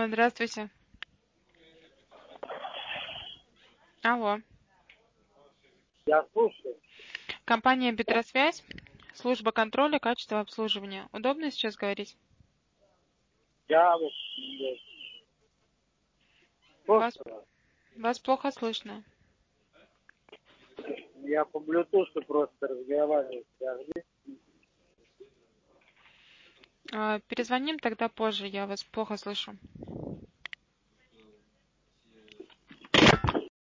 Здравствуйте. Алло. Я слушаю. Компания «Петросвязь», служба контроля качества обслуживания. Удобно сейчас говорить? Я вот Вас, просто, вас плохо слышно. я по блютусу просто разговариваю. Перезвоним тогда позже, я вас плохо слышу.